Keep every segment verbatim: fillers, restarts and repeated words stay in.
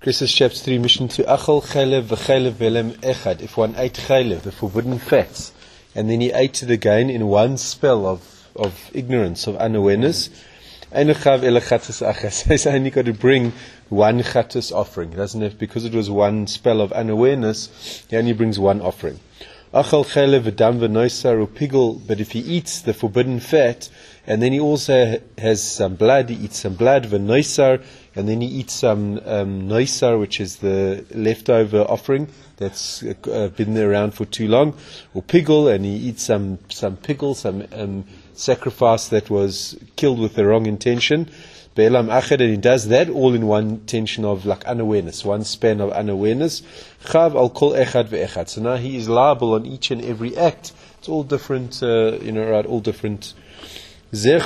Christus chapter three, mission to Achal Chalev v'Chalev velem echad. If one ate Chalev, the forbidden fats, and then he ate it again in one spell of, of ignorance, of unawareness, Einochav ele chatas achas. He's only got to bring one chatas offering. He doesn't have, because it was one spell of unawareness, he only brings one offering. Achal Chalev v'dam v'noisar upigel. But if he eats the forbidden fat, and then he also has some blood, he eats some blood, v'noisar, and then he eats some um, noisar, which is the leftover offering that's uh, been there around for too long, or pigel, and he eats some some pigel, some um, sacrifice that was killed with the wrong intention, be'elam achad, and he does that all in one intention of like unawareness, one span of unawareness. Chav al kol echad ve'echad. So now he is liable on each and every act. It's all different, uh, you know, right? All different. So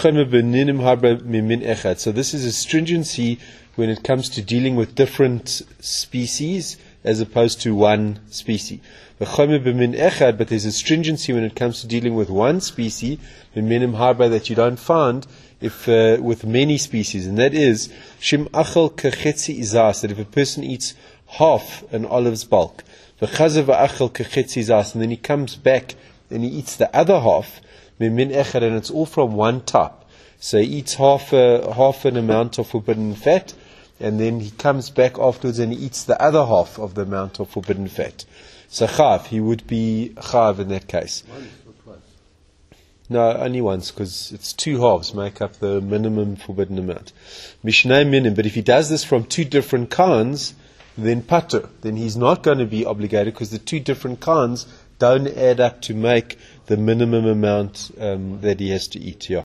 this is a stringency when it comes to dealing with different species as opposed to one species. But there's a stringency when it comes to dealing with one species that you don't find if uh, with many species, and that is that if a person eats half an olive's bulk, and then he comes back and he eats the other half, and it's all from one type. So he eats half a, half an amount of forbidden fat, and then he comes back afterwards and he eats the other half of the amount of forbidden fat. So chav, he would be chav in that case. Once or twice? No, only once, because it's two halves make up the minimum forbidden amount. Mishnah minim, but if he does this from two different kinds, then patur, then he's not going to be obligated, because the two different kinds don't add up to make the minimum amount um, that he has to eat. Yeah.